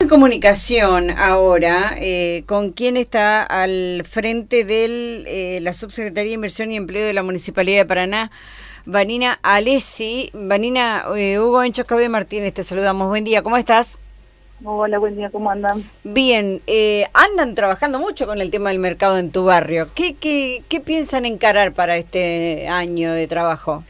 comunicación ahora con quien está al frente de la Subsecretaría de Inversión y Empleo de la Municipalidad de Paraná, Vanina Alessi. Vanina, Hugo Enchoscabe Martínez, te saludamos. Buen día, ¿cómo estás? Hola, buen día, ¿cómo andan? Bien, andan trabajando mucho con el tema del mercado en tu barrio. ¿Qué piensan encarar para este año de trabajo?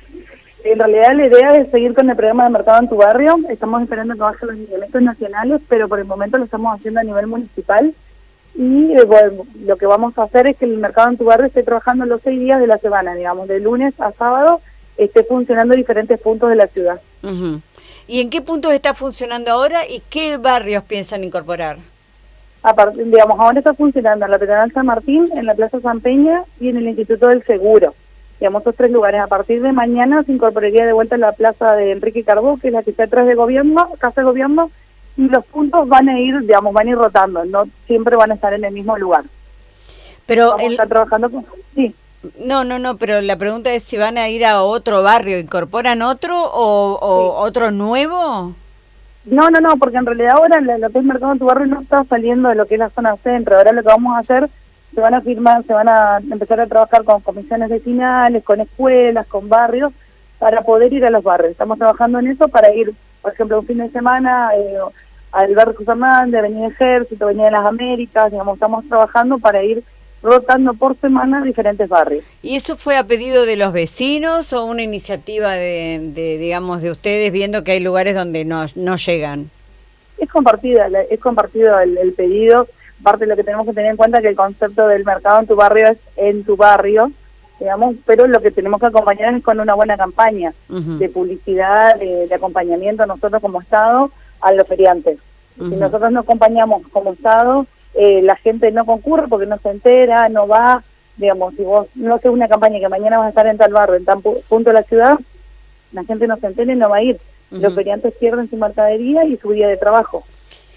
En realidad la idea es seguir con el programa de mercado en tu barrio. Estamos esperando que bajen los niveles nacionales, pero por el momento lo estamos haciendo a nivel municipal. Y bueno, lo que vamos a hacer es que el mercado en tu barrio esté trabajando los 6 días de la semana, digamos, de lunes a sábado, esté funcionando en diferentes puntos de la ciudad. Uh-huh. ¿Y en qué puntos está funcionando ahora y qué barrios piensan incorporar? Digamos, ahora está funcionando en la Peatonal San Martín, en la Plaza San Peña y en el Instituto del Seguro. Digamos, esos 3 lugares. A partir de mañana se incorporaría de vuelta en la plaza de Enrique Carbó, que es la que está atrás de gobierno, Casa de Gobierno, y los puntos van a ir, digamos, van a ir rotando, no siempre van a estar en el mismo lugar. Pero vamos a estar trabajando con... Sí. No, pero la pregunta es si van a ir a otro barrio, ¿incorporan otro o sí, otro nuevo? No, porque en realidad ahora lo que es mercado en tu barrio no está saliendo de lo que es la zona centro. Ahora lo que vamos a hacer, se van a empezar a trabajar con comisiones vecinales, con escuelas, con barrios, para poder ir a los barrios. Estamos trabajando en eso para ir, por ejemplo, un fin de semana al barrio José Hernández, Avenida Ejército, Avenida de las Américas, digamos, estamos trabajando para ir rotando por semana diferentes barrios. ¿Y eso fue a pedido de los vecinos o una iniciativa digamos, de ustedes viendo que hay lugares donde no llegan? Es compartido el pedido. Parte de lo que tenemos que tener en cuenta es que el concepto del mercado en tu barrio es en tu barrio, digamos, pero lo que tenemos que acompañar es con una buena campaña de publicidad, de acompañamiento nosotros como Estado a los feriantes. Si nosotros no acompañamos como Estado, la gente no concurre porque no se entera, no va, digamos, si vos no haces una campaña que mañana vas a estar en tal barrio, en tal punto de la ciudad, la gente no se entera y no va a ir. Los feriantes pierden su mercadería y su día de trabajo.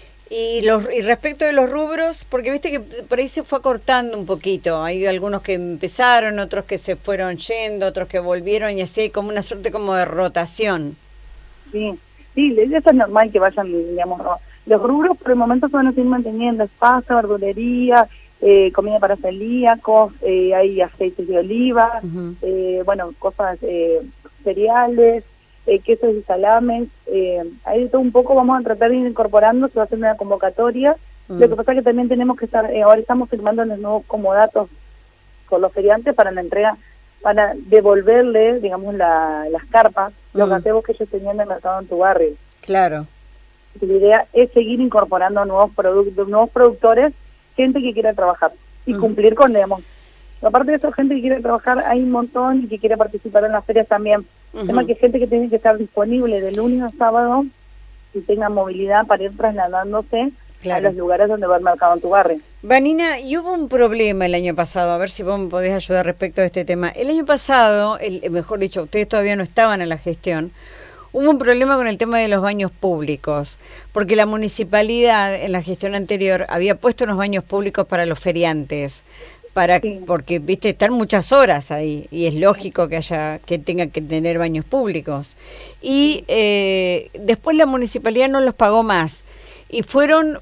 Y respecto de los rubros, porque viste que por ahí se fue acortando un poquito, hay algunos que empezaron, otros que se fueron yendo, otros que volvieron y así hay como una suerte como de rotación. Sí, eso es normal que vayan, digamos, los rubros por el momento se van a seguir manteniendo, es pasta, verdulería, comida para celíacos, hay aceites de oliva, bueno, cosas, cereales, quesos y salames, ahí de todo un poco vamos a tratar de ir incorporando, se va a hacer una convocatoria. Lo que pasa es que también tenemos que estar, ahora estamos firmando los nuevos comodatos con los feriantes para la entrega, para devolverle, digamos, las carpas, los gazebos que ellos tenían en el mercado en tu barrio. Claro. La idea es seguir incorporando nuevos productores, gente que quiera trabajar y cumplir con, digamos, aparte de eso, gente que quiere trabajar, hay un montón y que quiere participar en las ferias también. El tema que gente que tiene que estar disponible de lunes a sábado y tenga movilidad para ir trasladándose a los lugares donde va el mercado en tu barrio. Vanina, y hubo un problema el año pasado, a ver si vos me podés ayudar respecto a este tema. El año pasado, mejor dicho, ustedes todavía no estaban en la gestión, hubo un problema con el tema de los baños públicos, porque la municipalidad en la gestión anterior había puesto unos baños públicos para los feriantes. Porque viste, están muchas horas ahí y es lógico que tenga que tener baños públicos y después la municipalidad no los pagó más y fueron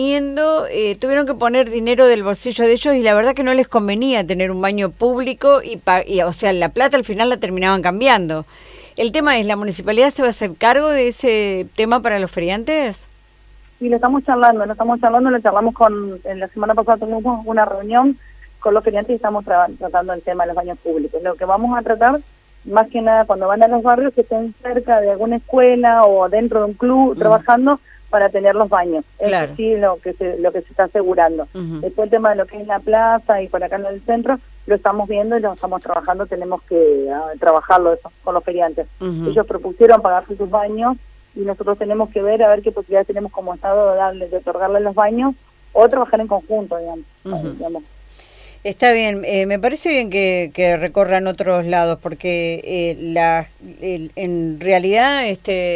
tuvieron que poner dinero del bolsillo de ellos y la verdad que no les convenía tener un baño público y o sea, la plata al final la terminaban cambiando. El tema es, ¿la municipalidad se va a hacer cargo de ese tema para los feriantes? Sí, lo estamos charlando, lo charlamos en la semana pasada tuvimos una reunión con los feriantes y estamos tratando el tema de los baños públicos. Lo que vamos a tratar, más que nada, cuando van a los barrios, que estén cerca de alguna escuela o dentro de un club trabajando para tener los baños. Claro. Eso sí, lo que se está asegurando. Después el tema de lo que es la plaza y por acá en el centro, lo estamos viendo y lo estamos trabajando, tenemos que trabajarlo eso con los feriantes. Ellos propusieron pagarse sus baños y nosotros tenemos que ver a ver qué posibilidades tenemos como Estado de otorgarles los baños o trabajar en conjunto, digamos. Está bien, me parece bien que recorran otros lados, porque en realidad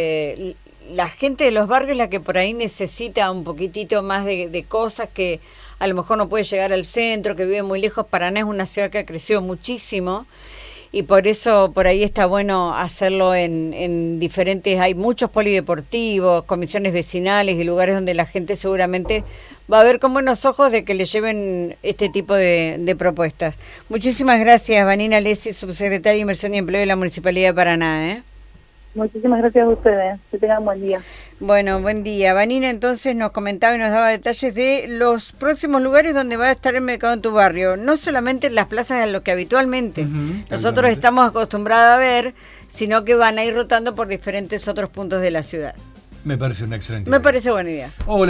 la gente de los barrios es la que por ahí necesita un poquitito más de cosas que a lo mejor no puede llegar al centro, que vive muy lejos. Paraná es una ciudad que ha crecido muchísimo y por eso por ahí está bueno hacerlo en diferentes, hay muchos polideportivos, comisiones vecinales y lugares donde la gente seguramente va a ver con buenos ojos de que le lleven este tipo de propuestas. Muchísimas gracias, Vanina Alessi, subsecretaria de Inversión y Empleo de la Municipalidad de Paraná. Muchísimas gracias a ustedes. Que tengan buen día. Bueno, buen día. Vanina entonces nos comentaba y nos daba detalles de los próximos lugares donde va a estar el mercado en tu barrio. No solamente en las plazas a lo que habitualmente nosotros estamos acostumbrados a ver, sino que van a ir rotando por diferentes otros puntos de la ciudad. Me parece una excelente idea. Me parece buena idea. Hola.